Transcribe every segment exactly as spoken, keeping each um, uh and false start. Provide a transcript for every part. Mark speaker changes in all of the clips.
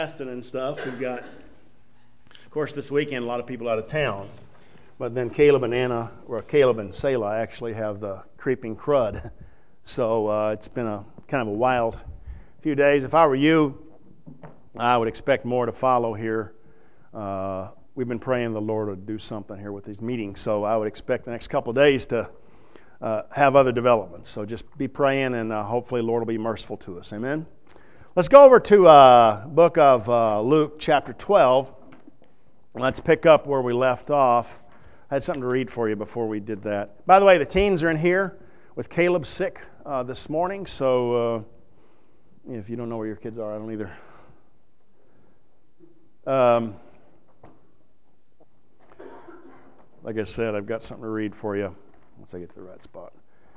Speaker 1: And stuff. We've got, of course, this weekend a lot of people out of town. But then Caleb and Anna, or Caleb and Selah, actually have the creeping crud. So uh, it's been a kind of a wild few days. If I were you, I would expect more to follow here. Uh, we've been praying the Lord would do something here with these meetings. So I would expect the next couple of days to uh, have other developments. So just be praying, and uh, hopefully the Lord will be merciful to us. Amen. Let's go over to uh book of uh, Luke chapter twelve. Let's pick up where we left off. I had something to read for you before we did that. By the way, the teens are in here with Caleb sick uh, this morning, so uh, if you don't know where your kids are, I don't either. Um, like I said, I've got something to read for you once I get to the right spot.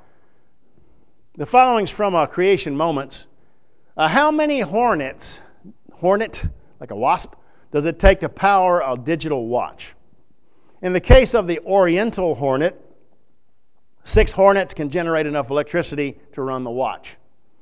Speaker 1: The following's from uh, Creation Moments. Uh, how many hornets, hornet, like a wasp, does it take to power a digital watch? In the case of the Oriental hornet, six hornets can generate enough electricity to run the watch.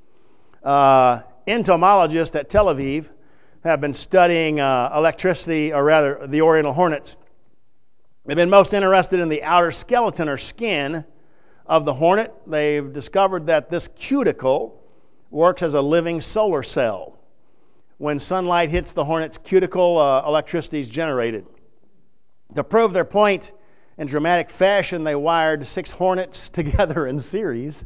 Speaker 1: Uh, entomologists at Tel Aviv have been studying uh, electricity, or rather the Oriental hornets. They've been most interested in the outer skeleton or skin of the hornet. They've discovered that this cuticle works as a living solar cell. When sunlight hits the hornet's cuticle, uh, electricity is generated. To prove their point, in dramatic fashion, they wired six hornets together in series.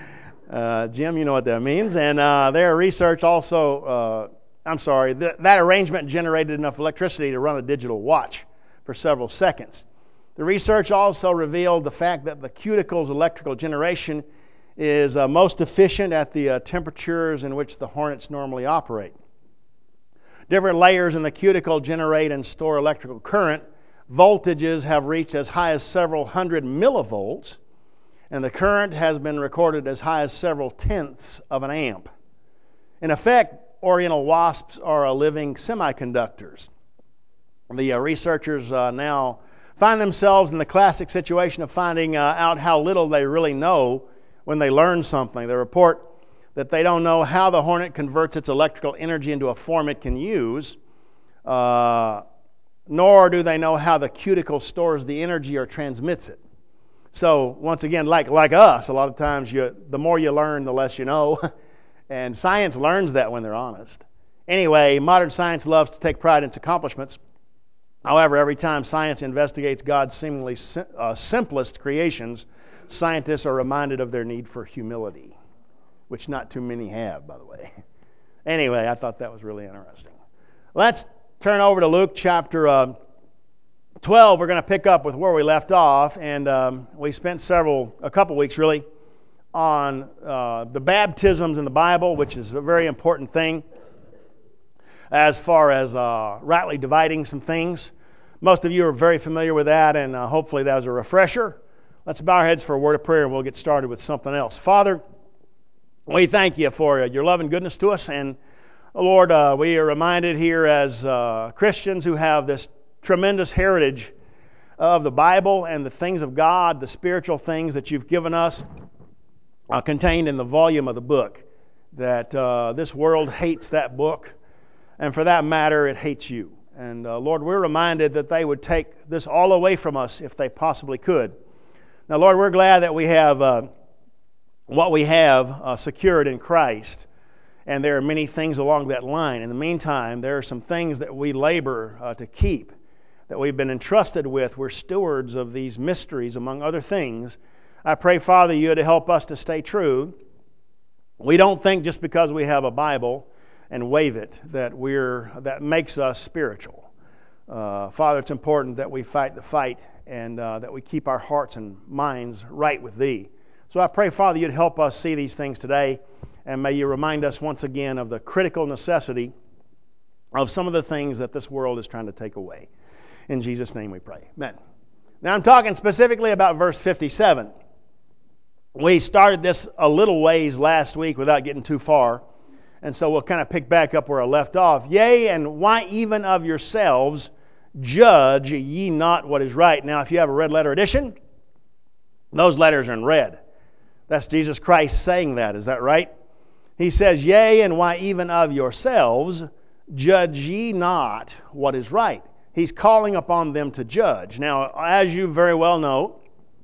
Speaker 1: Uh, Jim, you know what that means. And uh, their research also, uh, I'm sorry, th- that arrangement generated enough electricity to run a digital watch for several seconds. The research also revealed the fact that the cuticle's electrical generation is uh, most efficient at the uh, temperatures in which the hornets normally operate. Different layers in the cuticle generate and store electrical current. Voltages have reached as high as several hundred millivolts, and the current has been recorded as high as several tenths of an amp. In effect, Oriental wasps are uh, living semiconductors. The uh, researchers uh, now find themselves in the classic situation of finding uh, out how little they really know when they learn something. They report that they don't know how the hornet converts its electrical energy into a form it can use, uh, nor do they know how the cuticle stores the energy or transmits it. So, once again, like like us, a lot of times you, the more you learn, the less you know. And science learns that when they're honest. Anyway, modern science loves to take pride in its accomplishments. However, every time science investigates God's seemingly sim- uh, simplest creations, scientists are reminded of their need for humility, which not too many have, by the way. Anyway, I thought that was really interesting. Let's turn over to Luke chapter uh, twelve. We're going to pick up with where we left off, and um, we spent several, a couple weeks really, on uh, the baptisms in the Bible, which is a very important thing as far as uh, rightly dividing some things. Most of you are very familiar with that, and uh, hopefully that was a refresher. Let's bow our heads for a word of prayer, and we'll get started with something else. Father, we thank you for your love and goodness to us. And, Lord, uh, we are reminded here as uh, Christians who have this tremendous heritage of the Bible and the things of God, the spiritual things that you've given us uh, contained in the volume of the book, that uh, this world hates that book, and for that matter, it hates you. And, uh, Lord, we're reminded that they would take this all away from us if they possibly could. Now, Lord, we're glad that we have uh, what we have uh, secured in Christ, and there are many things along that line. In the meantime, there are some things that we labor uh, to keep, that we've been entrusted with. We're stewards of these mysteries, among other things. I pray, Father, you to help us to stay true. We don't think just because we have a Bible and wave it that we're that makes us spiritual. Uh, Father, it's important that we fight the fight, and uh, that we keep our hearts and minds right with Thee. So I pray, Father, you'd help us see these things today, and may you remind us once again of the critical necessity of some of the things that this world is trying to take away. In Jesus' name we pray. Amen. Now I'm talking specifically about verse fifty-seven. We started this a little ways last week without getting too far, and so we'll kind of pick back up where I left off. Yea, and why even of yourselves judge ye not what is right? Now, if you have a red letter edition, those letters are in red. That's Jesus Christ saying that. Is that right? He says, yea, and why even of yourselves judge ye not what is right. He's calling upon them to judge. Now, as you very well know,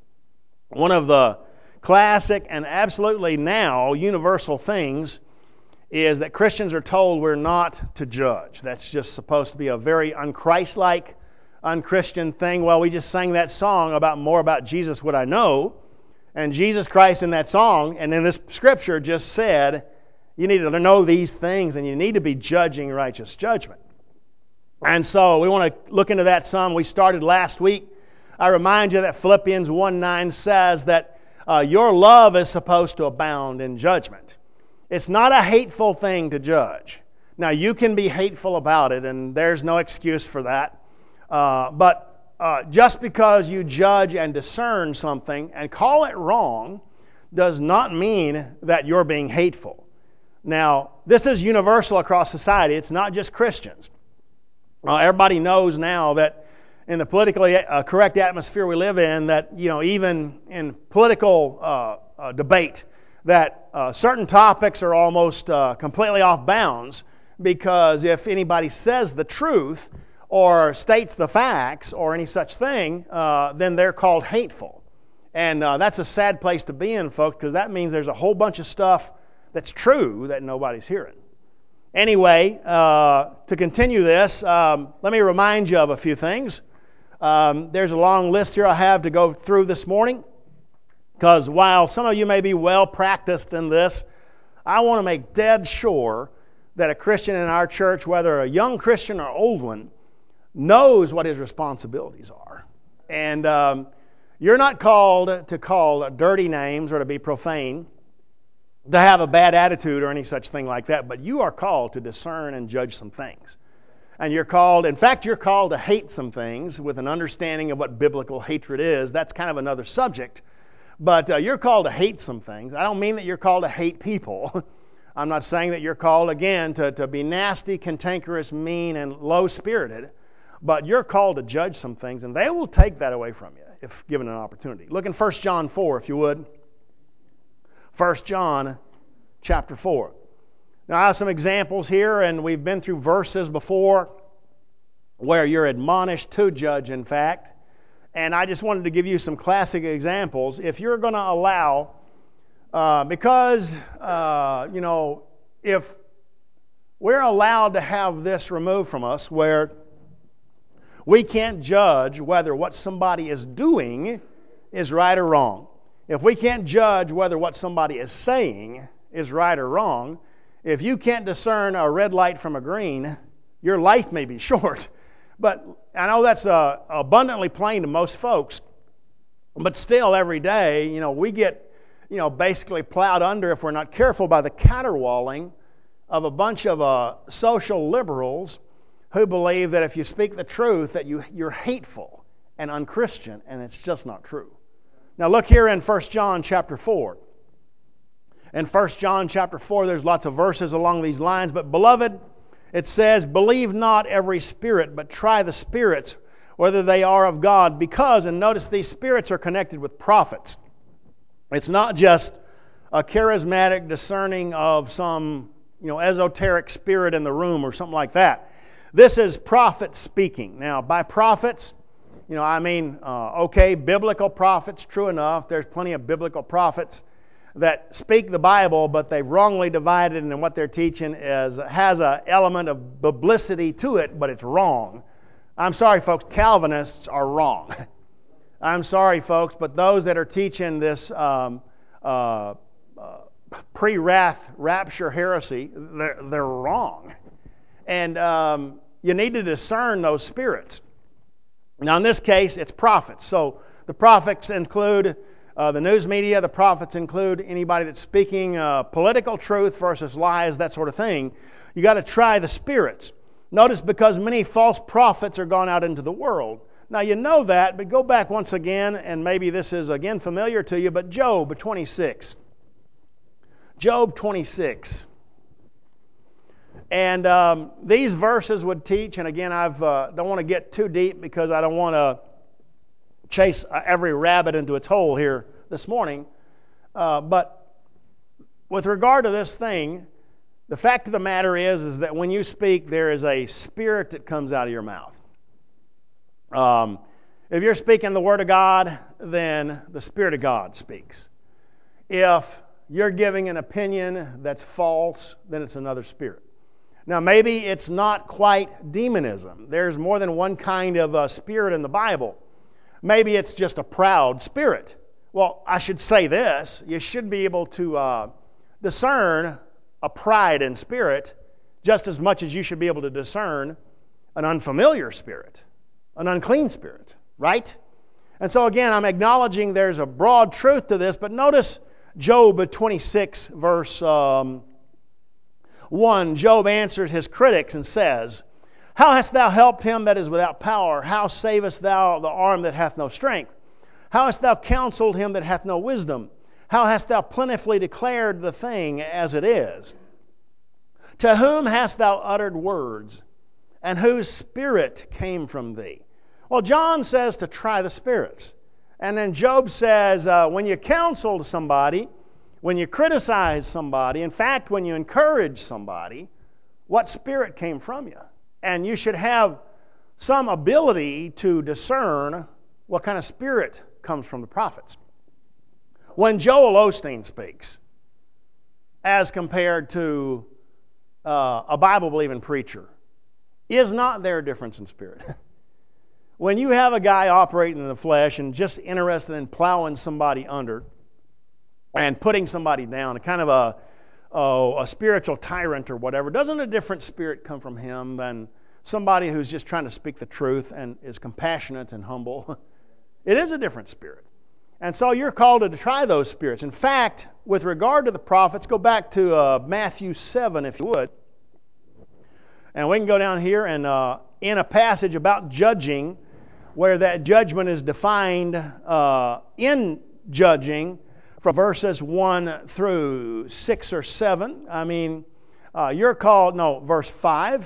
Speaker 1: one of the classic and absolutely now universal things is that Christians are told we're not to judge. That's just supposed to be a very unchristlike, unchristian thing. Well, we just sang that song about more about Jesus would I know, and Jesus Christ in that song and in this scripture just said you need to know these things and you need to be judging righteous judgment. And so we want to look into that some. We started last week. I remind you that Philippians one nine says that uh, your love is supposed to abound in judgment. It's not a hateful thing to judge. Now, you can be hateful about it, and there's no excuse for that. Uh, but uh, just because you judge and discern something and call it wrong does not mean that you're being hateful. Now, this is universal across society. It's not just Christians. Uh, everybody knows now that in the politically uh, correct atmosphere we live in, that, you know, even in political uh, uh, debate, that uh, certain topics are almost uh, completely off bounds, because if anybody says the truth or states the facts or any such thing, uh, then they're called hateful. And uh, that's a sad place to be in, folks, because that means there's a whole bunch of stuff that's true that nobody's hearing. Anyway, uh, to continue this, um, let me remind you of a few things. Um, there's a long list here I have to go through this morning, because while some of you may be well practiced in this, I want to make dead sure that a Christian in our church, whether a young Christian or old one, knows what his responsibilities are. And um, you're not called to call dirty names or to be profane, to have a bad attitude or any such thing like that, but you are called to discern and judge some things. And you're called, in fact, you're called to hate some things with an understanding of what biblical hatred is. That's kind of another subject. But uh, you're called to hate some things. I don't mean that you're called to hate people. I'm not saying that you're called, again, to, to be nasty, cantankerous, mean, and low-spirited. But you're called to judge some things, and they will take that away from you if given an opportunity. Look in First John four, if you would. First John chapter four. Now, I have some examples here, and we've been through verses before where you're admonished to judge, in fact. And I just wanted to give you some classic examples. If you're going to allow, uh, because, uh, you know, if we're allowed to have this removed from us where we can't judge whether what somebody is doing is right or wrong. If we can't judge whether what somebody is saying is right or wrong, if you can't discern a red light from a green, your life may be short. But I know that's uh, abundantly plain to most folks, but still every day, you know, we get, you know, basically plowed under, if we're not careful, by the caterwauling of a bunch of uh, social liberals who believe that if you speak the truth that you, you're hateful and unchristian, and it's just not true. Now look here in First John chapter four. In First John chapter four, there's lots of verses along these lines, but beloved, it says, believe not every spirit, but try the spirits, whether they are of God, because, and notice these spirits are connected with prophets. It's not just a charismatic discerning of some, you know, esoteric spirit in the room or something like that. This is prophet speaking. Now, by prophets, you know, I mean, uh, okay, biblical prophets, true enough. There's plenty of biblical prophets that speak the Bible, but they've wrongly divided, and what they're teaching is has an element of biblicity to it, but it's wrong. I'm sorry, folks, Calvinists are wrong. I'm sorry, folks, but those that are teaching this um, uh, uh, pre-wrath rapture heresy, they're, they're wrong. And um, you need to discern those spirits. Now, in this case, it's prophets. So the prophets include Uh, the news media, the prophets include anybody that's speaking uh, political truth versus lies, that sort of thing. You got to try the spirits. Notice, because many false prophets are gone out into the world. Now you know that, but go back once again, and maybe this is again familiar to you, but Job twenty-six. Job twenty-six. And um, these verses would teach, and again, I uh, don't want to get too deep because I don't want to chase every rabbit into its hole here this morning. Uh, but with regard to this thing, The fact of the matter is, is that when you speak, there is a spirit that comes out of your mouth. Um, if you're speaking the Word of God, then the Spirit of God speaks. If you're giving an opinion that's false, then it's another spirit. Now, maybe it's not quite demonism. There's more than one kind of uh, spirit in the Bible. Maybe it's just a proud spirit. Well, I should say this. You should be able to uh, discern a pride in spirit just as much as you should be able to discern an unfamiliar spirit, an unclean spirit, right? And so again, I'm acknowledging there's a broad truth to this, but notice Job twenty-six, verse um, one. Job answers his critics and says, "How hast thou helped him that is without power? How savest thou the arm that hath no strength? How hast thou counseled him that hath no wisdom? How hast thou plentifully declared the thing as it is? To whom hast thou uttered words, and whose spirit came from thee?" Well, John says to try the spirits. And then Job says, uh, when you counsel somebody, when you criticize somebody, in fact, when you encourage somebody, what spirit came from you? And you should have some ability to discern what kind of spirit comes from the prophets. When Joel Osteen speaks, as compared to uh, a Bible-believing preacher, is not there a difference in spirit? When you have a guy operating in the flesh and just interested in plowing somebody under and putting somebody down, a kind of a, oh, a spiritual tyrant or whatever, doesn't a different spirit come from him than somebody who's just trying to speak the truth and is compassionate and humble? It is a different spirit. And so you're called to try those spirits. In fact, with regard to the prophets, go back to uh, Matthew seven, if you would. And we can go down here and uh, in a passage about judging, where that judgment is defined uh, in judging from verses one through six or seven. I mean, uh, you're called, no, verse five.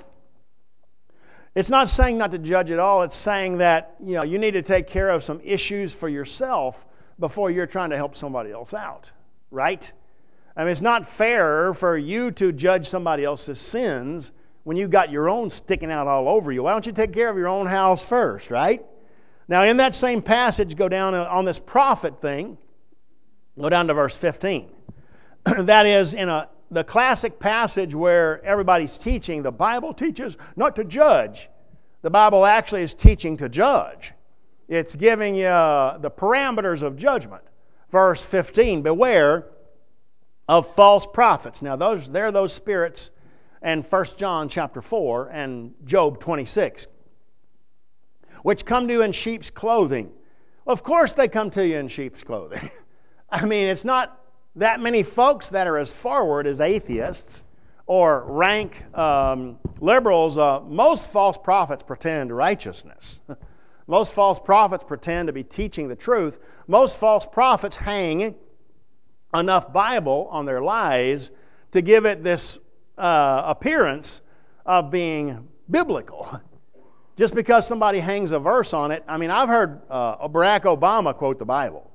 Speaker 1: It's not saying not to judge at all. It's saying that, you know, you need to take care of some issues for yourself before you're trying to help somebody else out, right? I mean, it's not fair for you to judge somebody else's sins when you've got your own sticking out all over you. Why don't you take care of your own house first, right? Now, in that same passage, go down on this prophet thing, go down to verse fifteen. That is in a the classic passage where everybody's teaching, the Bible teaches not to judge. The Bible actually is teaching to judge. It's giving you uh, the parameters of judgment. Verse fifteen, beware of false prophets. Now, those they're those spirits in First John chapter four and Job twenty-six, which come to you in sheep's clothing. Well, of course they come to you in sheep's clothing. I mean, it's not that many folks that are as forward as atheists or rank um, liberals. Uh, most false prophets pretend righteousness. Most false prophets pretend to be teaching the truth. Most false prophets hang enough Bible on their lies to give it this uh, appearance of being biblical. Just because somebody hangs a verse on it. I mean, I've heard uh, Barack Obama quote the Bible.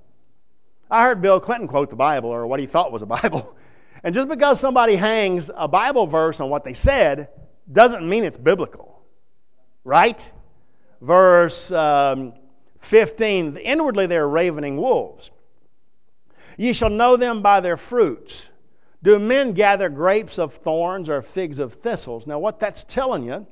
Speaker 1: I heard Bill Clinton quote the Bible, or what he thought was a Bible. And just because somebody hangs a Bible verse on what they said doesn't mean it's biblical. Right? Verse um, fifteen, inwardly they are ravening wolves. Ye shall know them by their fruits. Do men gather grapes of thorns or figs of thistles? Now what that's telling you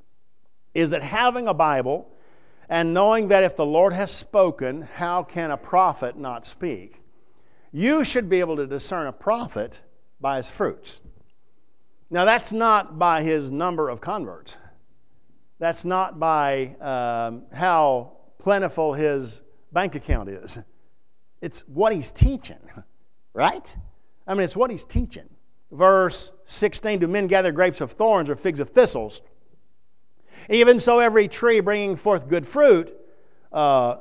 Speaker 1: is that having a Bible and knowing that if the Lord has spoken, how can a prophet not speak? You should be able to discern a prophet by his fruits. Now that's not by his number of converts. That's not by um, how plentiful his bank account is. It's what he's teaching, right? I mean, it's what he's teaching. Verse sixteen, do men gather grapes of thorns or figs of thistles? Even so every tree bringing forth good fruit, uh,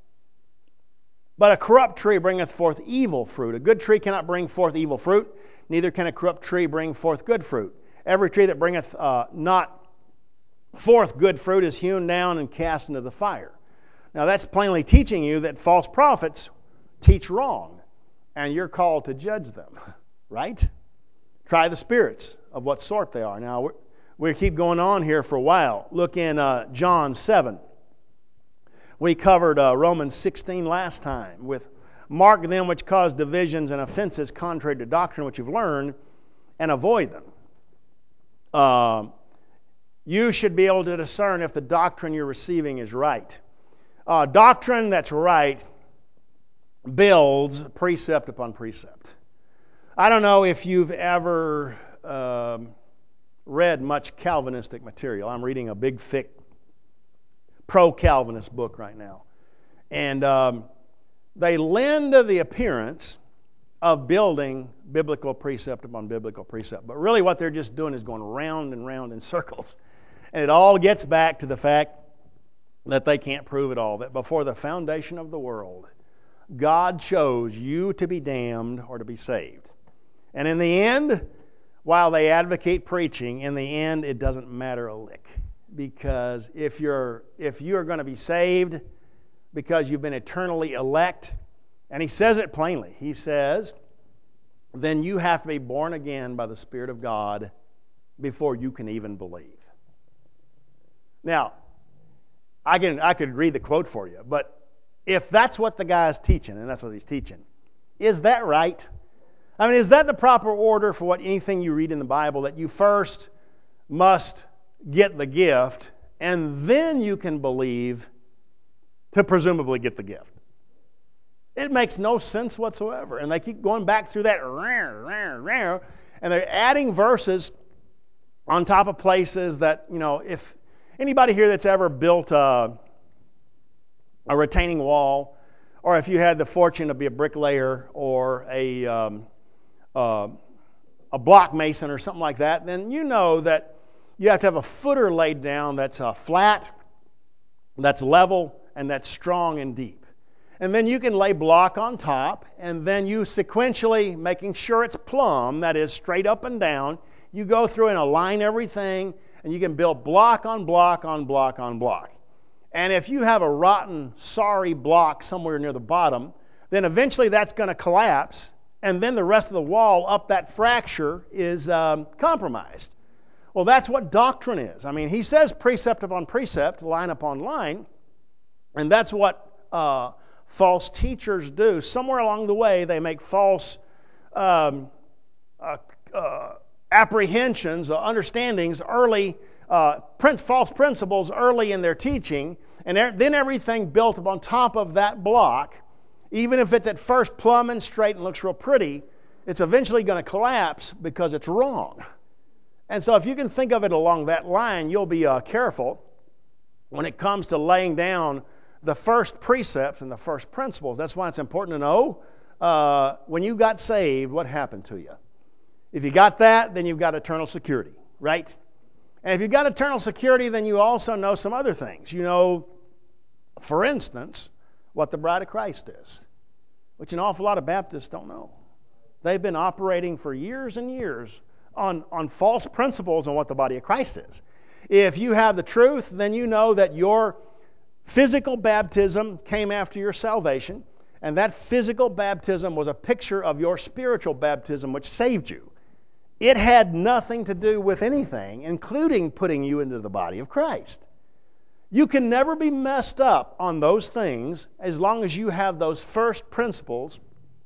Speaker 1: but a corrupt tree bringeth forth evil fruit. A good tree cannot bring forth evil fruit, neither can a corrupt tree bring forth good fruit. Every tree that bringeth uh, not forth good fruit is hewn down and cast into the fire. Now that's plainly teaching you that false prophets teach wrong, and you're called to judge them, right? Try the spirits of what sort they are. Now, we keep going on here for a while. Look in uh, John seven. We covered uh, Romans sixteen last time with mark them which cause divisions and offenses contrary to doctrine which you've learned, and avoid them. Uh, you should be able to discern if the doctrine you're receiving is right. Uh, doctrine that's right builds precept upon precept. I don't know if you've ever um, read much Calvinistic material. I'm reading a big, thick, pro-Calvinist book right now. And um, they lend the appearance of building biblical precept upon biblical precept. But really what they're just doing is going round and round in circles. And it all gets back to the fact that they can't prove it all. That before the foundation of the world, God chose you to be damned or to be saved. And in the end, while they advocate preaching, in the end it doesn't matter a lick. Because if you're if you're going to be saved because you've been eternally elect, and he says it plainly, he says, then you have to be born again by the Spirit of God before you can even believe. Now, I can I could read the quote for you, but if that's what the guy's teaching, and that's what he's teaching, is that right? I mean, is that the proper order for what anything you read in the Bible, that you first must get the gift, and then you can believe to presumably get the gift? It makes no sense whatsoever. And they keep going back through that, and they're adding verses on top of places that, you know, if anybody here that's ever built a, a retaining wall, or if you had the fortune to be a bricklayer or a um, uh, a block mason or something like that, then you know that you have to have a footer laid down that's uh, flat, that's level, and that's strong and deep. And then you can lay block on top, and then you sequentially, making sure it's plumb, that is straight up and down, you go through and align everything, and you can build block on block on block on block. And if you have a rotten, sorry block somewhere near the bottom, then eventually that's going to collapse, and then the rest of the wall up that fracture is um, compromised. Well, that's what doctrine is. I mean, he says precept upon precept, line upon line, and that's what uh, false teachers do. Somewhere along the way, they make false um, uh, uh, apprehensions, uh, understandings, early uh, prin- false principles early in their teaching, and er- then everything built up on top of that block, even if it's at first plumb and straight and looks real pretty, it's eventually going to collapse because it's wrong. And so if you can think of it along that line, you'll be uh, careful when it comes to laying down the first precepts and the first principles. That's why it's important to know uh, when you got saved, what happened to you. If you got that, then you've got eternal security, right? And if you've got eternal security, then you also know some other things. You know, for instance, what the bride of Christ is, which an awful lot of Baptists don't know. They've been operating for years and years on, on false principles on what the body of Christ is. If you have the truth, then you know that your physical baptism came after your salvation, and that physical baptism was a picture of your spiritual baptism, which saved you. It had nothing to do with anything, including putting you into the body of Christ. You can never be messed up on those things as long as you have those first principles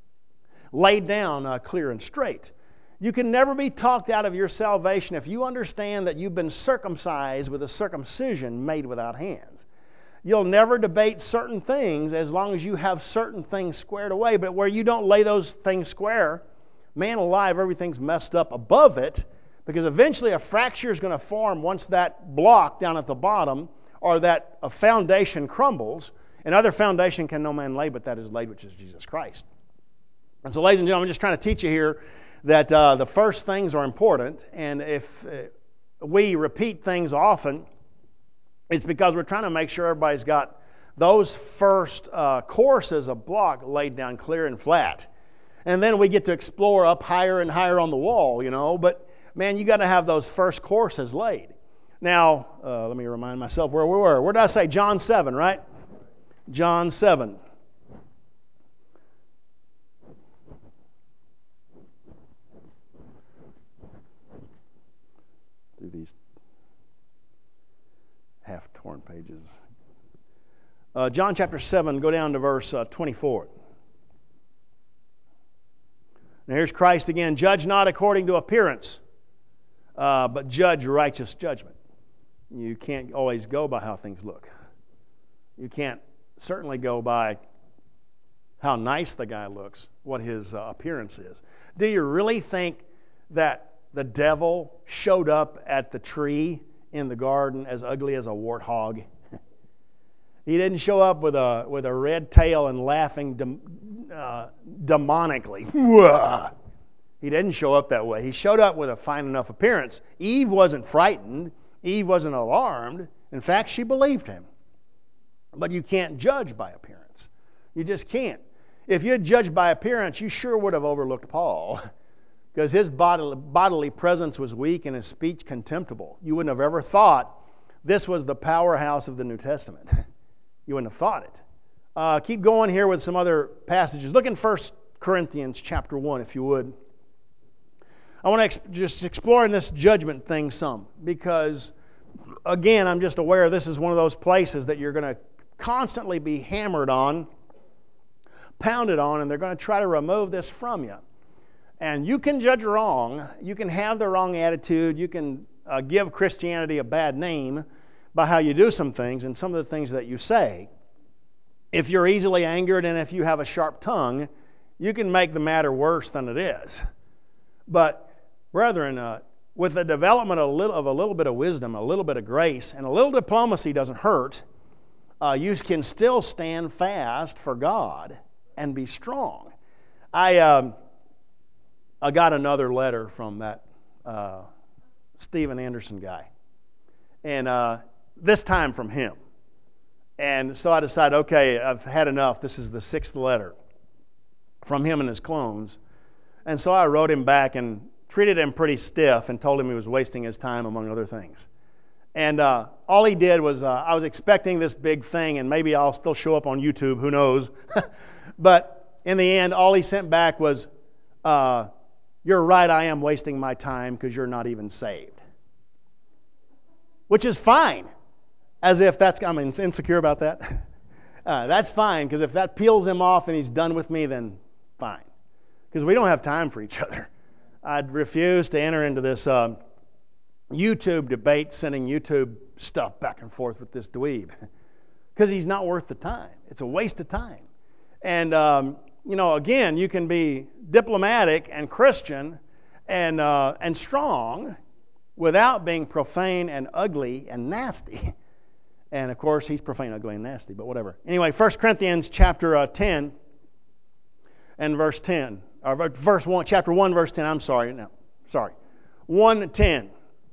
Speaker 1: laid down uh, clear and straight. You can never be talked out of your salvation if you understand that you've been circumcised with a circumcision made without hands. You'll never debate certain things as long as you have certain things squared away, but where you don't lay those things square, man alive, everything's messed up above it, because eventually a fracture is going to form once that block down at the bottom or that a foundation crumbles. And other foundation can no man lay, but that is laid, which is Jesus Christ. And so, ladies and gentlemen, I'm just trying to teach you here that uh, the first things are important, and if uh, we repeat things often, it's because we're trying to make sure everybody's got those first uh, courses of block laid down clear and flat. And then we get to explore up higher and higher on the wall, you know, but man, you got to have those first courses laid. Now, uh, let me remind myself where we were. Where did I say? John seven, right? John seven. half-torn pages. Uh, John chapter seven, go down to verse uh, twenty-four. Now here's Christ again. Judge not according to appearance, uh, but judge righteous judgment. You can't always go by how things look. You can't certainly go by how nice the guy looks, what his uh, appearance is. Do you really think that the devil showed up at the tree in the garden as ugly as a warthog? He didn't show up with a with a red tail and laughing dem, uh, demonically. He didn't show up that way. He showed up with a fine enough appearance. Eve wasn't frightened. Eve wasn't alarmed. In fact, she believed him. But you can't judge by appearance. You just can't. If you had judged by appearance, you sure would have overlooked Paul, because his bodily, bodily presence was weak and his speech contemptible. You wouldn't have ever thought this was the powerhouse of the New Testament. You wouldn't have thought it. Uh, keep going here with some other passages. Look in First Corinthians chapter one, if you would. I want to ex- just explore in this judgment thing some, because, again, I'm just aware this is one of those places that you're going to constantly be hammered on, pounded on, and they're going to try to remove this from you. And you can judge wrong. You can have the wrong attitude. You can uh, give Christianity a bad name by how you do some things and some of the things that you say. If you're easily angered and if you have a sharp tongue, you can make the matter worse than it is. But, brethren, uh, with the development of a, little, of a little bit of wisdom, a little bit of grace, and a little diplomacy doesn't hurt, uh, you can still stand fast for God and be strong. I um, I got another letter from that uh, Steven Anderson guy, and uh, this time from him. And so I decided, okay, I've had enough. This is the sixth letter from him and his clones. And so I wrote him back and treated him pretty stiff and told him he was wasting his time, among other things. And uh, all he did was, uh, I was expecting this big thing, and maybe I'll still show up on YouTube, who knows. But in the end, all he sent back was, uh, you're right, I am wasting my time because you're not even saved. Which is fine. As if that's, I'm insecure about that. Uh, that's fine, because if that peels him off and he's done with me, then fine. Because we don't have time for each other. I'd refuse to enter into this uh, YouTube debate, sending YouTube stuff back and forth with this dweeb. Because he's not worth the time. It's a waste of time. And, um, you know, again, you can be diplomatic and Christian and uh, and strong without being profane and ugly and nasty. And, of course, he's profane, ugly, and nasty, but whatever. Anyway, First Corinthians chapter uh, ten and verse ten. Or verse one, chapter one, verse ten. I'm sorry. No, sorry. one ten.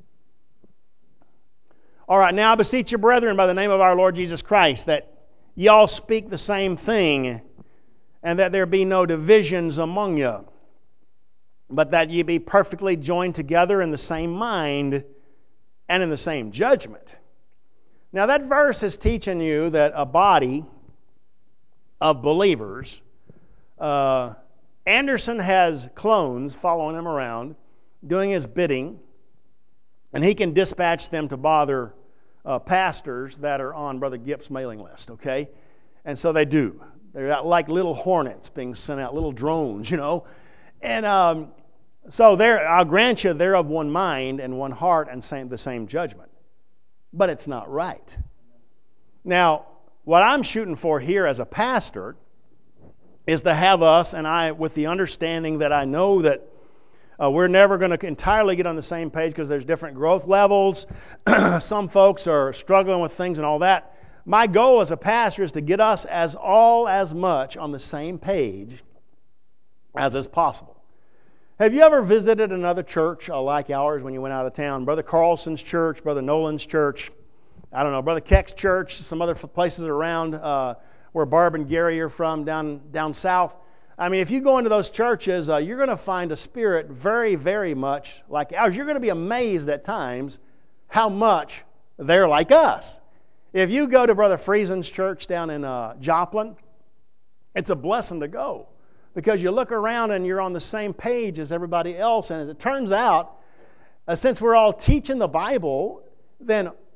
Speaker 1: All right, now I beseech you, brethren, by the name of our Lord Jesus Christ, that ye all speak the same thing, and that there be no divisions among you, but that ye be perfectly joined together in the same mind and in the same judgment. Now that verse is teaching you that a body of believers, uh, Anderson has clones following him around, doing his bidding, and he can dispatch them to bother uh, pastors that are on Brother Gipp's mailing list, okay? And so they do. They're like little hornets being sent out, little drones, you know? And um, so they're, I'll grant you, they're of one mind and one heart and same, the same judgment. But it's not right. Now, what I'm shooting for here as a pastor is to have us, and I, with the understanding that I know that uh, we're never going to entirely get on the same page because there's different growth levels. Some folks are struggling with things and all that. My goal as a pastor is to get us as all as much on the same page as is possible. Have you ever visited another church uh, like ours when you went out of town? Brother Carlson's church, Brother Nolan's church, I don't know, Brother Keck's church, some other places around uh, where Barb and Gary are from down, down south. I mean, if you go into those churches, uh, you're going to find a spirit very, very much like ours. You're going to be amazed at times how much they're like us. If you go to Brother Friesen's church down in uh, Joplin, it's a blessing to go. Because you look around and you're on the same page as everybody else. And as it turns out, uh, since we're all teaching the Bible, then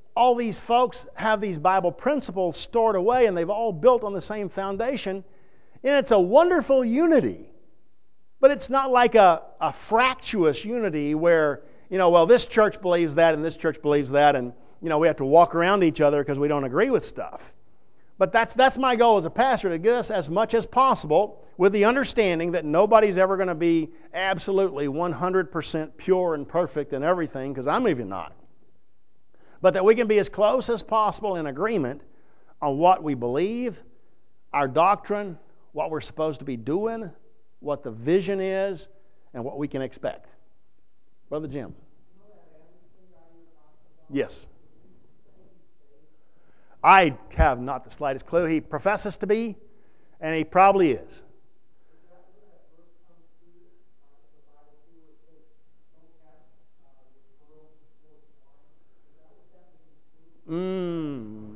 Speaker 1: all these folks have these Bible principles stored away, and they've all built on the same foundation, and it's a wonderful unity. But it's not like a, a fractious unity where, you know, well, this church believes that and this church believes that, and, you know, we have to walk around each other because we don't agree with stuff. But that's that's my goal as a pastor, to get us as much as possible with the understanding that nobody's ever going to be absolutely one hundred percent pure and perfect in everything, because I'm even not. But that we can be as close as possible in agreement on what we believe, our doctrine, what we're supposed to be doing, what the vision is, and what we can expect. Brother Jim. Yes. I have not the slightest clue. He professes to be, and he probably is. Mm.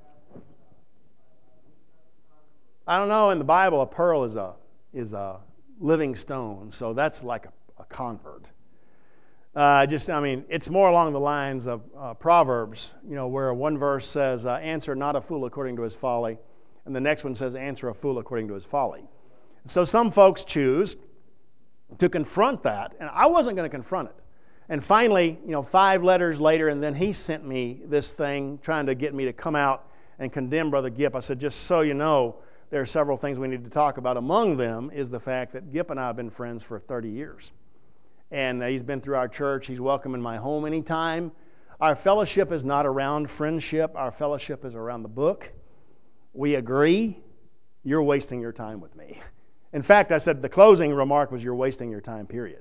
Speaker 1: I don't know. In the Bible, a pearl is a is a living stone, so that's like a, a convert. Uh, just, I mean, it's more along the lines of uh, Proverbs, you know, where one verse says, uh, "Answer not a fool according to his folly," and the next one says, "Answer a fool according to his folly." So some folks choose to confront that, and I wasn't going to confront it. And finally, you know, five letters later, and then he sent me this thing trying to get me to come out and condemn Brother Gipp. I said, just so you know, there are several things we need to talk about. Among them is the fact that Gipp and I have been friends for thirty years. And uh, he's been through our church. He's welcome in my home anytime. Our fellowship is not around friendship. Our fellowship is around the book. We agree. You're wasting your time with me. In fact, I said the closing remark was, you're wasting your time, period.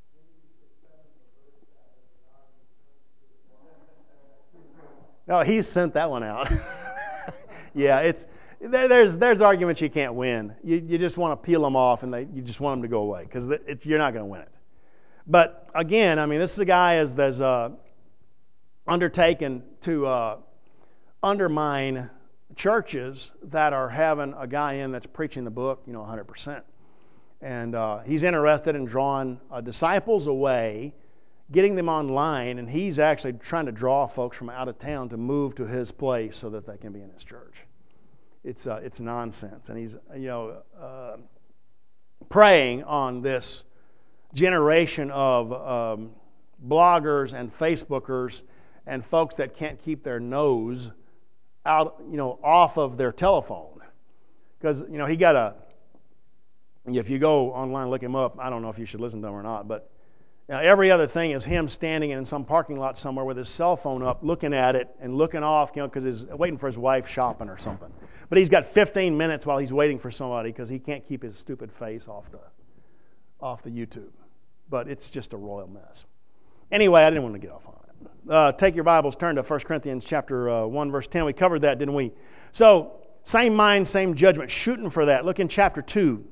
Speaker 1: No, he sent that one out. Yeah, it's there, there's there's arguments you can't win. You you just want to peel them off, and they you just want them to go away, because it's you're not going to win it. But again, I mean, this is a guy as that's uh, undertaken to uh, undermine churches that are having a guy in that's preaching the book, you know, one hundred percent. And uh, he's interested in drawing uh, disciples away, getting them online, and he's actually trying to draw folks from out of town to move to his place so that they can be in his church. It's uh, it's nonsense, and he's you know uh, preying on this generation of um, bloggers and Facebookers and folks that can't keep their nose out, you know, off of their telephone, because you know he got a. If you go online, look him up. I don't know if you should listen to him or not, but. Now, every other thing is him standing in some parking lot somewhere with his cell phone up, looking at it and looking off, you know, because he's waiting for his wife shopping or something. But he's got fifteen minutes while he's waiting for somebody because he can't keep his stupid face off the off the YouTube. But it's just a royal mess. Anyway, I didn't want to get off on it. Uh, take your Bibles, turn to First Corinthians chapter uh, one, verse ten. We covered that, didn't we? So, same mind, same judgment, shooting for that. Look in chapter two,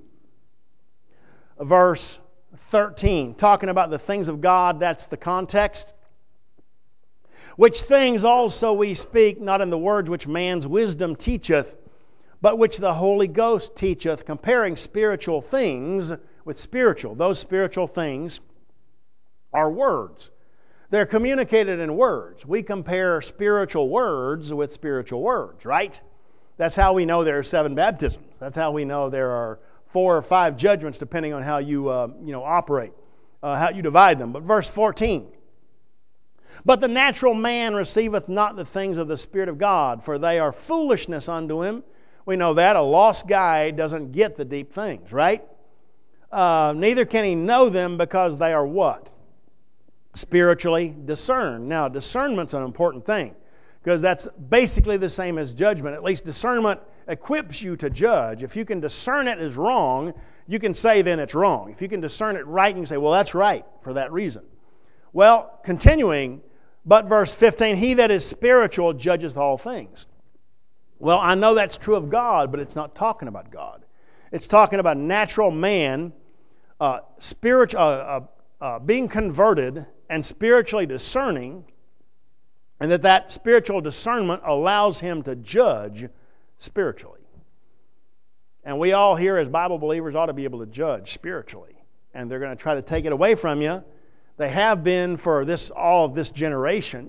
Speaker 1: verse thirteen, talking about the things of God. That's the context. Which things also we speak, not in the words which man's wisdom teacheth, but which the Holy Ghost teacheth, comparing spiritual things with spiritual. Those spiritual things are words. They're communicated in words. We compare spiritual words with spiritual words, right? That's how we know there are seven baptisms. That's how we know there are four or five judgments, depending on how you uh, you know operate, uh, how you divide them. But verse fourteen, but the natural man receiveth not the things of the Spirit of God, for they are foolishness unto him. We know that a lost guy doesn't get the deep things, right? Uh, neither can he know them, because they are what? Spiritually discerned. Now, discernment's an important thing, because that's basically the same as judgment. At least discernment equips you to judge. If you can discern it as wrong, you can say then it's wrong. If you can discern it right, you can say, well, that's right for that reason. Well, continuing, but verse fifteen, he that is spiritual judgeth all things. Well, I know that's true of God, but it's not talking about God. It's talking about natural man, uh, spiritual, uh, uh, uh, being converted and spiritually discerning, and that that spiritual discernment allows him to judge spiritually. And we all here as Bible believers ought to be able to judge spiritually. And they're going to try to take it away from you. They have been for this all of this generation.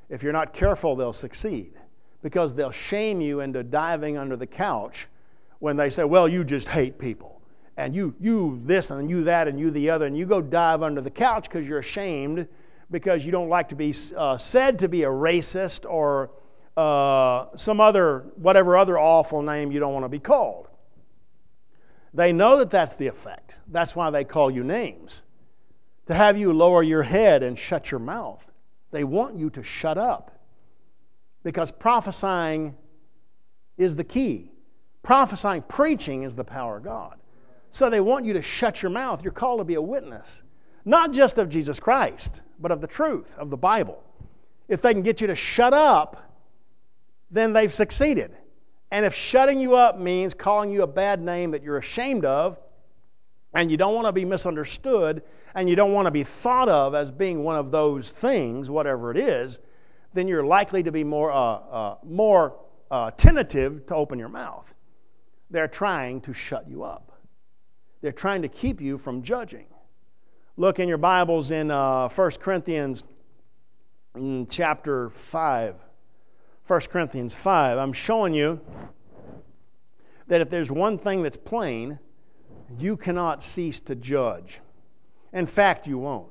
Speaker 1: if you're not careful, they'll succeed, because they'll shame you into diving under the couch when they say, well, you just hate people, and you you this and you that and you the other, and you go dive under the couch because you're ashamed, because you don't like to be uh, said to be a racist or uh, some other, whatever other awful name you don't want to be called. They know that that's the effect. That's why they call you names, to have you lower your head and shut your mouth. They want you to shut up, because prophesying is the key. Prophesying, preaching is the power of God. So they want you to shut your mouth. You're called to be a witness, not just of Jesus Christ, but of the truth, of the Bible. If they can get you to shut up, then they've succeeded. And if shutting you up means calling you a bad name that you're ashamed of, and you don't want to be misunderstood, and you don't want to be thought of as being one of those things, whatever it is, then you're likely to be more, uh, uh, more uh, tentative to open your mouth. They're trying to shut you up. They're trying to keep you from judging. Look in your Bibles in uh, First Corinthians in chapter five. First Corinthians five. I'm showing you that if there's one thing that's plain, you cannot cease to judge. In fact, you won't.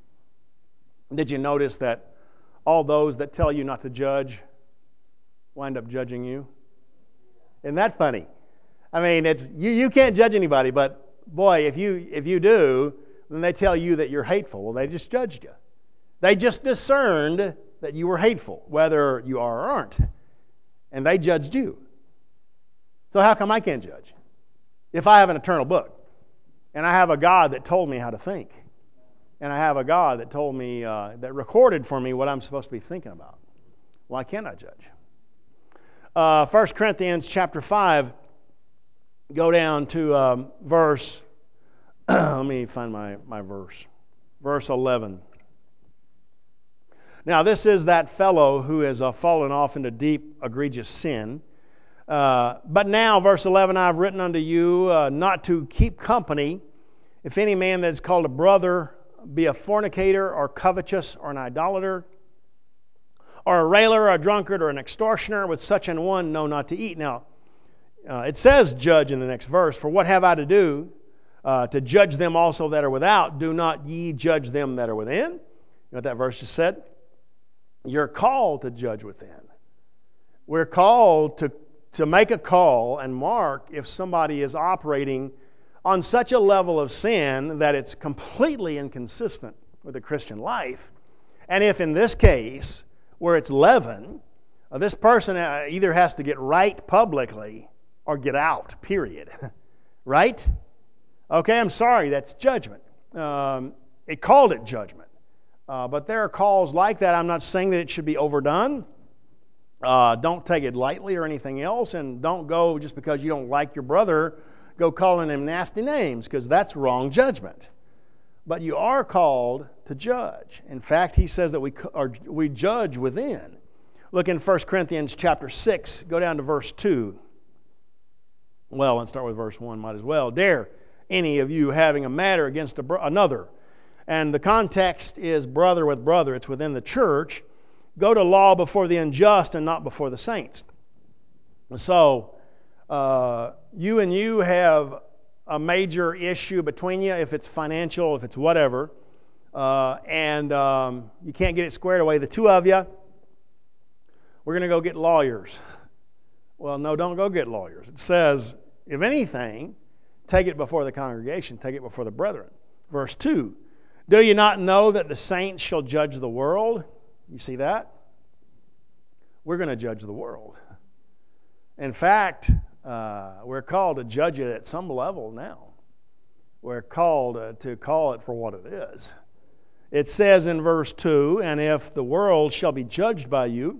Speaker 1: Did you notice that all those that tell you not to judge wind up judging you? Isn't that funny? I mean, it's you, you can't judge anybody, but boy, if you if you do, then they tell you that you're hateful. Well, they just judged you. They just discerned that you were hateful, whether you are or aren't. And they judged you. So how come I can't judge? If I have an eternal book, and I have a God that told me how to think, and I have a God that told me, uh, that recorded for me what I'm supposed to be thinking about, why can't I judge? Uh, First Corinthians chapter five, go down to um, verse, let me find my, my verse, verse eleven. Now this is that fellow who has uh, fallen off into deep, egregious sin. Uh, but now, verse eleven, I have written unto you uh, not to keep company, if any man that is called a brother be a fornicator, or covetous, or an idolater, or a railer, or a drunkard, or an extortioner, with such an one know not to eat. Now, uh, it says judge in the next verse, for what have I to do uh, to judge them also that are without? Do not ye judge them that are within? You know what that verse just said? You're called to judge within. We're called to, to make a call and mark if somebody is operating on such a level of sin that it's completely inconsistent with the Christian life. And if in this case, where it's leaven, uh, this person uh, either has to get right publicly or get out, period. Right? Okay, I'm sorry, that's judgment. Um, it called it judgment. Uh, but there are calls like that. I'm not saying that it should be overdone. Uh, don't take it lightly or anything else, and don't go just because you don't like your brother, go calling him nasty names, because that's wrong judgment. But you are called to judge. In fact, he says that we are, we judge within. Look in First Corinthians chapter six, go down to verse two. Well, let's start with verse one, might as well. Dare any of you having a matter against a bro- another, and the context is brother with brother, it's within the church, go to law before the unjust and not before the saints. So, uh, you and you have a major issue between you, if it's financial, if it's whatever, uh, and um, you can't get it squared away, the two of you, we're going to go get lawyers. Well, no, don't go get lawyers. It says, if anything, take it before the congregation, take it before the brethren. Verse two, do you not know that the saints shall judge the world? You see that? We're going to judge the world. In fact, uh, we're called to judge it at some level now. We're called uh, to call it for what it is. It says in verse two, and if the world shall be judged by you,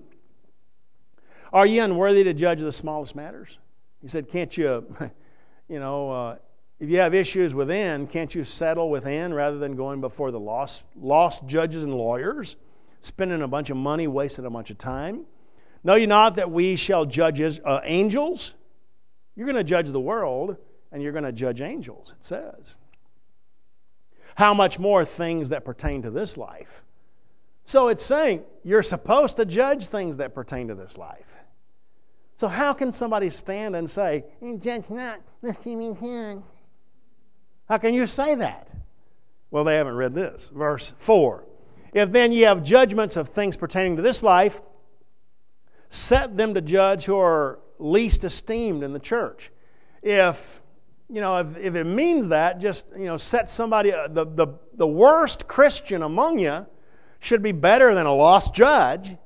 Speaker 1: are ye unworthy to judge the smallest matters? He said, can't you, you know, uh, if you have issues within, can't you settle within rather than going before the lost, lost judges and lawyers, spending a bunch of money, wasting a bunch of time? Know ye not that we shall judge uh, angels? You're going to judge the world, and you're going to judge angels, it says. How much more things that pertain to this life? So it's saying you're supposed to judge things that pertain to this life. So how can somebody stand and say, judge not, lest ye be judged? How can you say that? Well, they haven't read this. Verse four. If then ye have judgments of things pertaining to this life, set them to judge who are least esteemed in the church. If, you know, if, if it means that, just, you know, set somebody, uh, the, the, the worst Christian among you should be better than a lost judge,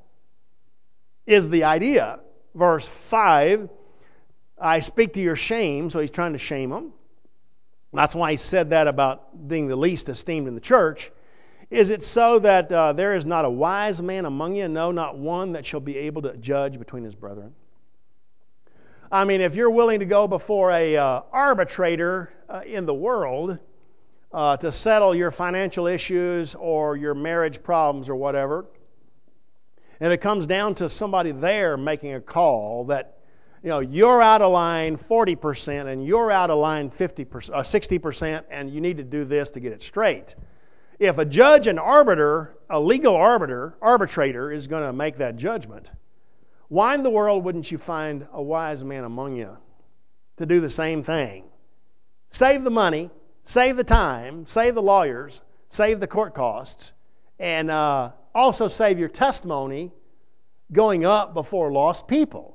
Speaker 1: is the idea. Verse five, I speak to your shame, so he's trying to shame them. That's why he said that about being the least esteemed in the church. Is it so that uh, there is not a wise man among you? No, not one that shall be able to judge between his brethren. I mean, if you're willing to go before a uh, arbitrator uh, in the world uh, to settle your financial issues or your marriage problems or whatever, and it comes down to somebody there making a call that, you know, you're out of line forty percent and you're out of line fifty percent, uh, sixty percent, and you need to do this to get it straight. If a judge and arbiter, a legal arbiter, arbitrator is going to make that judgment, why in the world wouldn't you find a wise man among you to do the same thing? Save the money, save the time, save the lawyers, save the court costs, and uh, also save your testimony going up before lost people.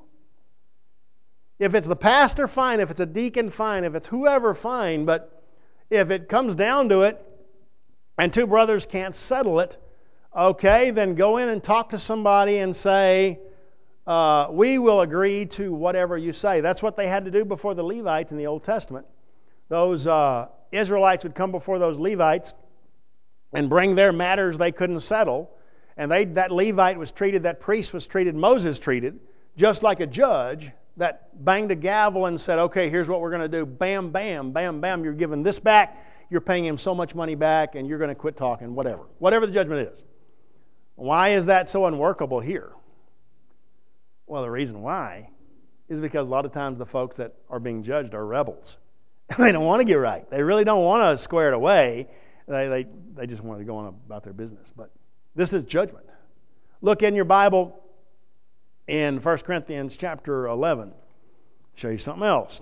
Speaker 1: If it's the pastor, fine. If it's a deacon, fine. If it's whoever, fine. But if it comes down to it, and two brothers can't settle it, okay, then go in and talk to somebody and say, uh, we will agree to whatever you say. That's what they had to do before the Levites in the Old Testament. Those uh, Israelites would come before those Levites and bring their matters they couldn't settle. And they that Levite was treated, that priest was treated, Moses treated, just like a judge that banged a gavel and said, okay, here's what we're going to do. Bam, bam, bam, bam, you're giving this back. You're paying him so much money back, and you're going to quit talking, whatever. Whatever the judgment is. Why is that so unworkable here? Well, the reason why is because a lot of times the folks that are being judged are rebels. They don't want to get right. They really don't want to square it away. They, they, they just want to go on about their business. But this is judgment. Look in your Bible in First Corinthians chapter eleven. I'll show you something else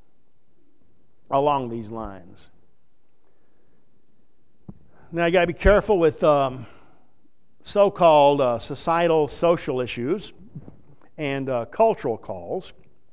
Speaker 1: along these lines. Now, you got to be careful with um, so-called uh, societal, social issues and uh, cultural calls.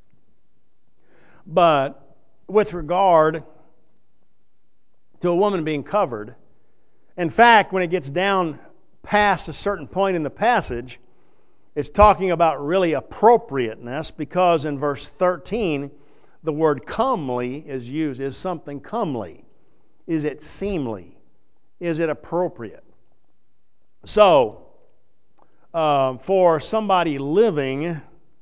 Speaker 1: But with regard to a woman being covered, in fact, when it gets down past a certain point in the passage, it's talking about really appropriateness, because in verse thirteen, the word comely is used. Is something comely? Is it seemly? Is it appropriate? So, uh, for somebody living,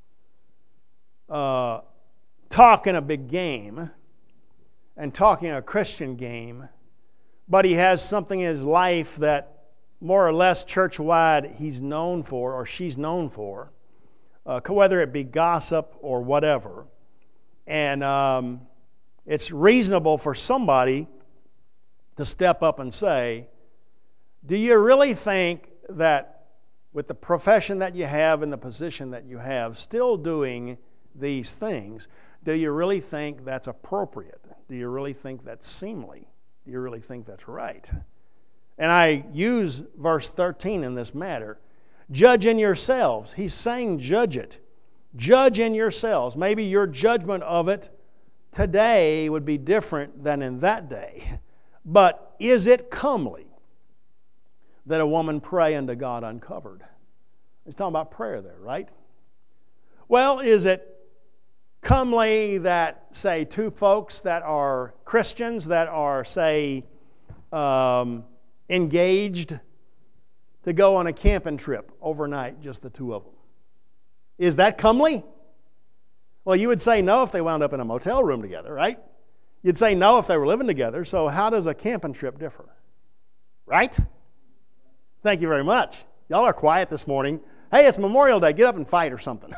Speaker 1: uh, talking a big game, and talking a Christian game, but he has something in his life that more or less church-wide he's known for, or she's known for, uh, whether it be gossip or whatever, and um, it's reasonable for somebody to step up and say, do you really think that with the profession that you have and the position that you have, still doing these things, do you really think that's appropriate? Do you really think that's seemly? Do you really think that's right? And I use verse thirteen in this matter. Judge in yourselves. He's saying judge it. Judge in yourselves. Maybe your judgment of it today would be different than in that day. But is it comely that a woman pray unto God uncovered? He's talking about prayer there, right? Well, is it comely that, say, two folks that are Christians, that are, say, um, engaged to go on a camping trip overnight, just the two of them? Is that comely? Well, you would say no if they wound up in a motel room together, right? You'd say no if they were living together. So how does a camping trip differ? Right? Thank you very much. Y'all are quiet this morning. Hey, it's Memorial Day. Get up and fight or something.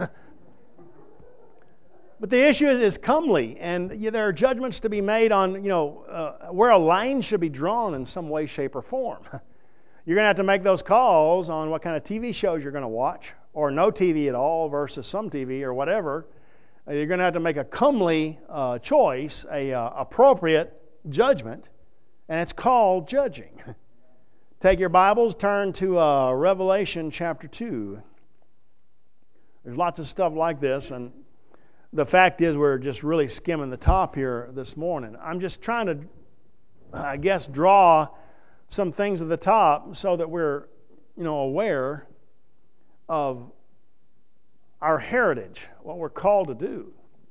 Speaker 1: But the issue is, is comely, and there are judgments to be made on, you know, uh, where a line should be drawn in some way, shape, or form. You're going to have to make those calls on what kind of T V shows you're going to watch, or no T V at all versus some T V or whatever. You're going to have to make a comely uh, choice, a uh, appropriate judgment, and it's called judging. Take your Bibles, turn to uh, Revelation chapter two. There's lots of stuff like this, and the fact is we're just really skimming the top here this morning. I'm just trying to, I guess, draw some things at the top so that we're, you know, aware of our heritage, what we're called to do.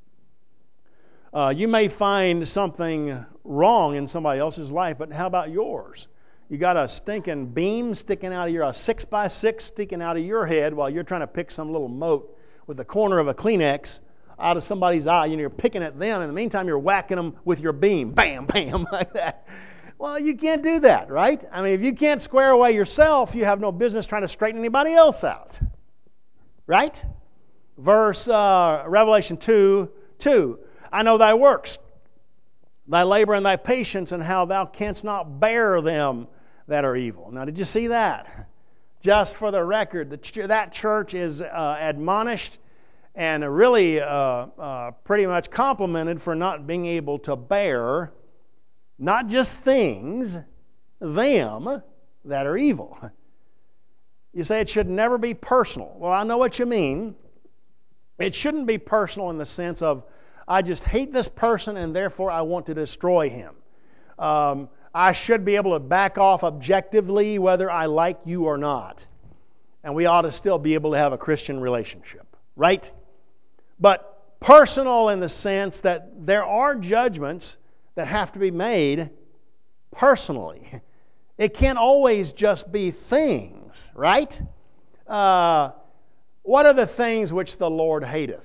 Speaker 1: Uh, you may find something wrong in somebody else's life, but how about yours? You got a stinking beam sticking out of your, a six by six sticking out of your head while you're trying to pick some little mote with the corner of a Kleenex out of somebody's eye. You know, you're picking at them. In the meantime, you're whacking them with your beam. Bam, bam, like that. Well, you can't do that, right? I mean, if you can't square away yourself, you have no business trying to straighten anybody else out. Right? Verse, uh, Revelation two, two. I know thy works, thy labor and thy patience, and how thou canst not bear them that are evil. Now, did you see that? Just for the record, the ch- that church is uh, admonished and really uh, uh, pretty much complimented for not being able to bear not just things, them that are evil. You say it should never be personal. Well, I know what you mean. It shouldn't be personal in the sense of, I just hate this person and therefore I want to destroy him. Um, I should be able to back off objectively whether I like you or not. And we ought to still be able to have a Christian relationship, right? But personal in the sense that there are judgments that have to be made personally. It can't always just be things, right? Uh, what are the things which the Lord hateth?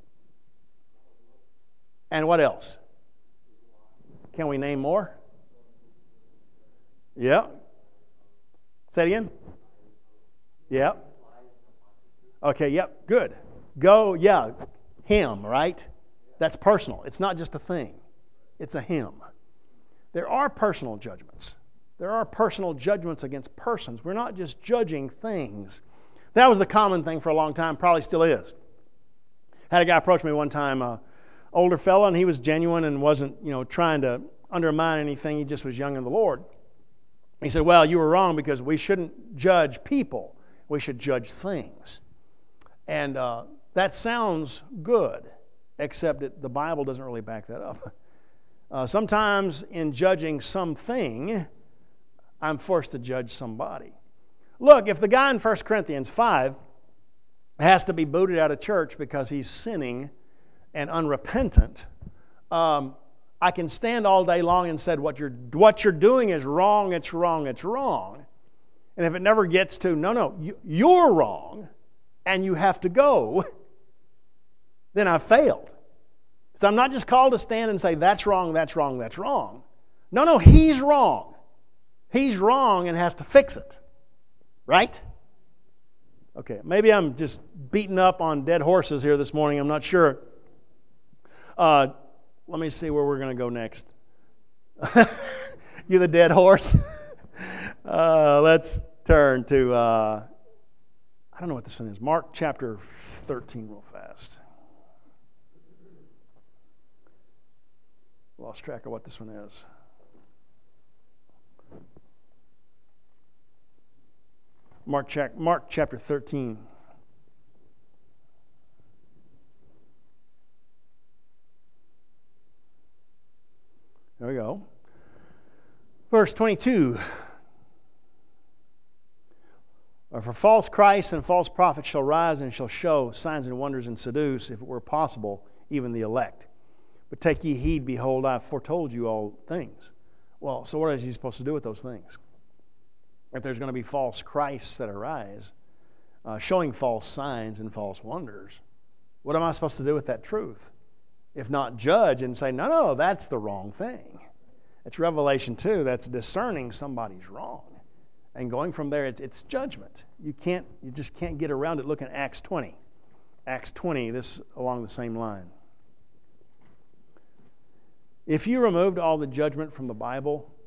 Speaker 1: And what else? Can we name more? Yeah. Say it again. Yeah. Okay, yep, good. Go, yeah, him, right? That's personal. It's not just a thing. It's a him. There are personal judgments. There are personal judgments against persons. We're not just judging things. That was the common thing for a long time, probably still is. Had a guy approach me one time, an older fellow, and he was genuine and wasn't, you know, trying to undermine anything. He just was young in the Lord. He said, well, you were wrong because we shouldn't judge people. We should judge things. And uh, that sounds good, except that the Bible doesn't really back that up. Uh, sometimes in judging something, I'm forced to judge somebody. Look, if the guy in First Corinthians five has to be booted out of church because he's sinning and unrepentant, um, I can stand all day long and say what you're, what you're doing is wrong, it's wrong, it's wrong. And if it never gets to, no, no, you, you're wrong and you have to go, then I've failed. So I'm not just called to stand and say, that's wrong, that's wrong, that's wrong. No, no, he's wrong. He's wrong and has to fix it. Right? Okay, maybe I'm just beating up on dead horses here this morning. I'm not sure. Uh, let me see where we're going to go next. You the dead horse? uh, let's turn to, uh, I don't know what this one is. Mark chapter thirteen real fast. Lost track of what this one is. Mark, Mark chapter thirteen. There we go. Verse twenty-two. For false Christs and false prophets shall rise and shall show signs and wonders and seduce, if it were possible, even the elect. But take ye heed, behold, I have foretold you all things. Well, so what is he supposed to do with those things? If there's going to be false Christs that arise, uh, showing false signs and false wonders, what am I supposed to do with that truth? If not judge and say, no, no, that's the wrong thing. It's Revelation two. That's discerning somebody's wrong. And going from there, it's, it's judgment. You can't, you just can't get around it. Look at Acts twenty. Acts twenty, this along the same line. If you removed all the judgment from the Bible,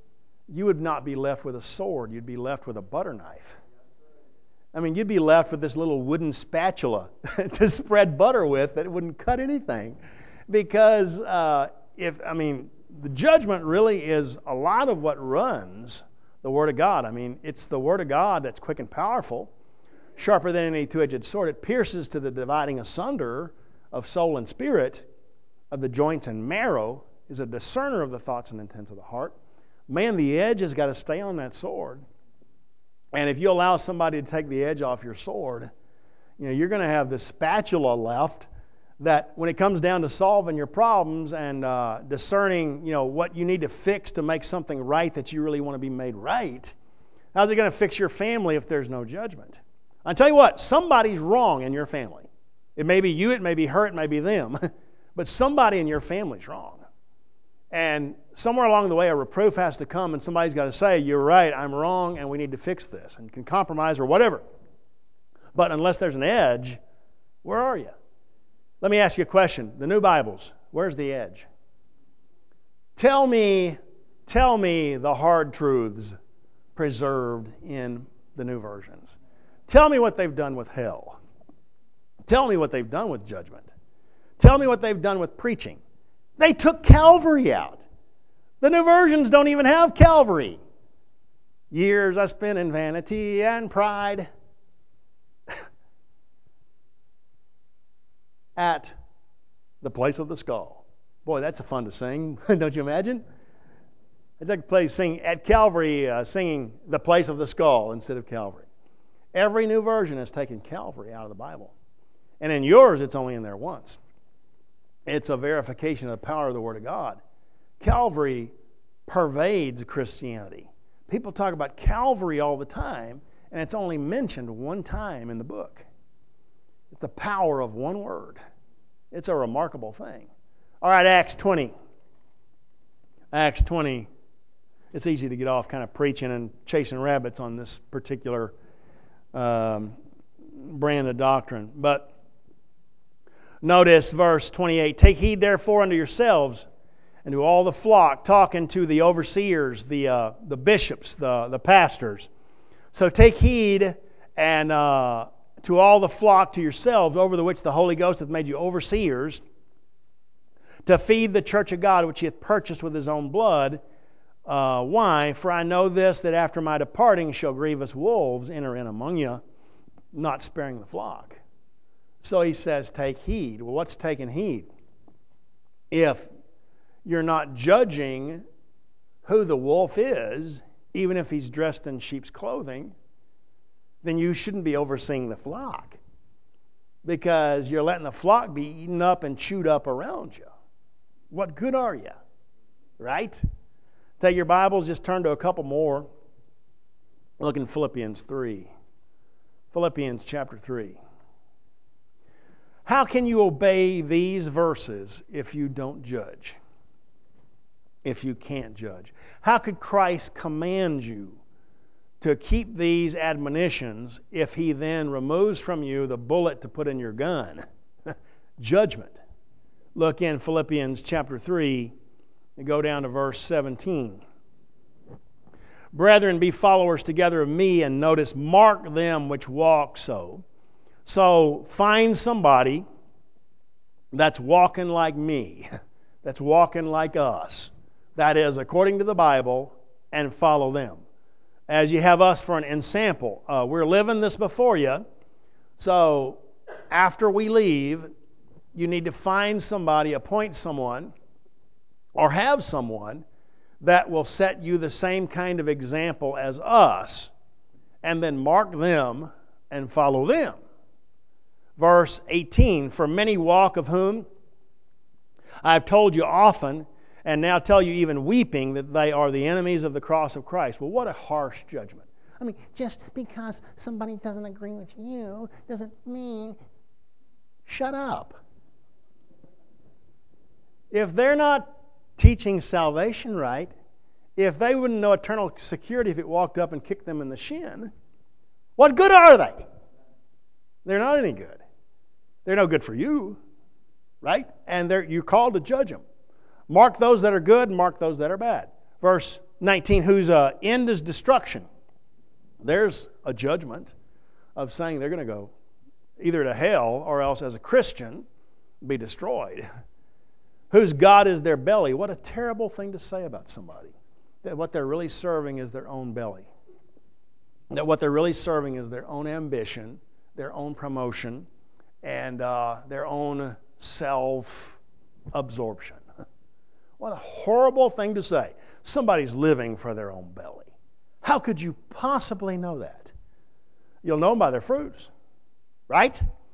Speaker 1: you would not be left with a sword. You'd be left with a butter knife. I mean, you'd be left with this little wooden spatula to spread butter with that wouldn't cut anything. Because, uh, if I mean, the judgment really is a lot of what runs the Word of God. I mean, it's the Word of God that's quick and powerful, sharper than any two-edged sword. It pierces to the dividing asunder of soul and spirit, of the joints and marrow, is a discerner of the thoughts and intents of the heart. Man, the edge has got to stay on that sword. And if you allow somebody to take the edge off your sword, you know, you're going to have this spatula left that when it comes down to solving your problems and uh, discerning, you know, what you need to fix to make something right that you really want to be made right, how's it going to fix your family if there's no judgment? I'll tell you what, somebody's wrong in your family. It may be you, it may be her, it may be them, but somebody in your family's wrong. And somewhere along the way, a reproof has to come, and somebody's got to say, you're right, I'm wrong, and we need to fix this, and can compromise or whatever. But unless there's an edge, where are you? Let me ask you a question. The new Bibles, where's the edge? Tell me, tell me the hard truths preserved in the new versions. Tell me what they've done with hell. Tell me what they've done with judgment. Tell me what they've done with preaching. They took Calvary out. The new versions don't even have Calvary. Years I spent in vanity and pride at the place of the skull. Boy, that's a fun to sing. Don't you imagine? It's like a place sing at Calvary, uh, singing the place of the skull instead of Calvary. Every new version has taken Calvary out of the Bible. And in yours, it's only in there once. It's a verification of the power of the Word of God. Calvary pervades Christianity. People talk about Calvary all the time, and it's only mentioned one time in the book. It's the power of one word. It's a remarkable thing. All right, Acts twenty. Acts twenty. It's easy to get off kind of preaching and chasing rabbits on this particular um, brand of doctrine. But notice verse twenty-eight. Take heed therefore unto yourselves and to all the flock, talking to the overseers, the uh, the bishops, the, the pastors. So take heed and uh, to all the flock to yourselves, over the which the Holy Ghost hath made you overseers, to feed the church of God, which he hath purchased with his own blood. Uh, why? For I know this, that after my departing shall grievous wolves enter in among you, not sparing the flock. So he says, take heed. Well, what's taking heed? If you're not judging who the wolf is, even if he's dressed in sheep's clothing, then you shouldn't be overseeing the flock, because you're letting the flock be eaten up and chewed up around you. What good are you? Right? Take your Bibles, just turn to a couple more. Look in Philippians three. Philippians chapter three. How can you obey these verses if you don't judge? If you can't judge? How could Christ command you to keep these admonitions if he then removes from you the bullet to put in your gun? Judgment. Look in Philippians chapter three and go down to verse seventeen. Brethren, be followers together of me, and notice, mark them which walk so. So find somebody that's walking like me, that's walking like us, that is, according to the Bible, and follow them. As you have us for an ensample, uh, we're living this before you. So after we leave, you need to find somebody, appoint someone, or have someone that will set you the same kind of example as us, and then mark them and follow them. Verse eighteen, for many walk, of whom I have told you often, and now tell you even weeping, that they are the enemies of the cross of Christ. Well, what a harsh judgment. I mean, just because somebody doesn't agree with you doesn't mean... Shut up. If they're not teaching salvation right, if they wouldn't know eternal security if it walked up and kicked them in the shin, what good are they? They're not any good. They're no good for you, right? And they're, you're called to judge them. Mark those that are good and mark those that are bad. Verse nineteen, whose uh, end is destruction. There's a judgment of saying they're going to go either to hell or else as a Christian be destroyed. Whose God is their belly. What a terrible thing to say about somebody. That what they're really serving is their own belly. That what they're really serving is their own ambition, their own promotion, and uh, their own self-absorption. What a horrible thing to say. Somebody's living for their own belly. How could you possibly know that? You'll know them by their fruits, right?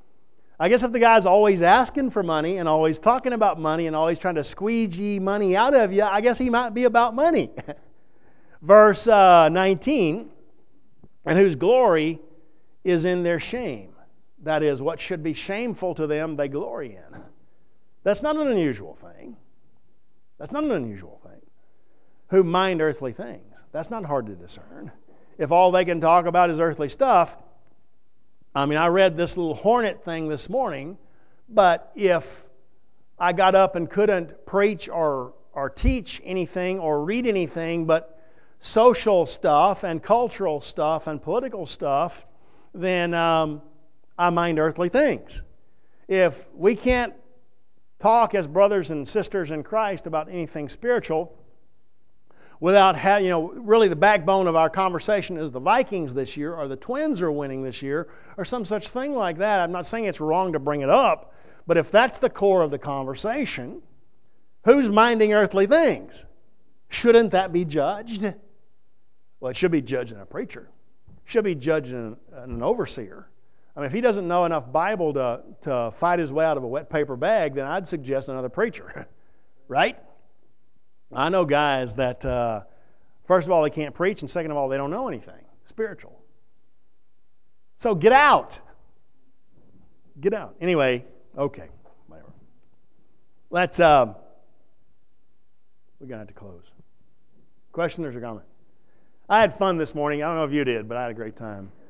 Speaker 1: I guess if the guy's always asking for money and always talking about money and always trying to squeegee money out of you, I guess he might be about money. Verse uh, nineteen, and whose glory is in their shame. That is, what should be shameful to them, they glory in. That's not an unusual thing. That's not an unusual thing. Who mind earthly things. That's not hard to discern. If all they can talk about is earthly stuff, I mean, I read this little hornet thing this morning, but if I got up and couldn't preach or, or teach anything or read anything but social stuff and cultural stuff and political stuff, then um, I mind earthly things. If we can't talk as brothers and sisters in Christ about anything spiritual, without having, you know, really the backbone of our conversation is the Vikings this year, or the Twins are winning this year, or some such thing like that. I'm not saying it's wrong to bring it up, but if that's the core of the conversation, who's minding earthly things? Shouldn't that be judged? Well, it should be judged in a preacher. It should be judged in an overseer. I mean, if he doesn't know enough Bible to, to fight his way out of a wet paper bag, then I'd suggest another preacher, right? I know guys that, uh, first of all, they can't preach, and second of all, they don't know anything spiritual. So get out. Get out. Anyway, okay, whatever. Let's, uh, we're going to have to close. Questions or comments? I had fun this morning. I don't know if you did, but I had a great time.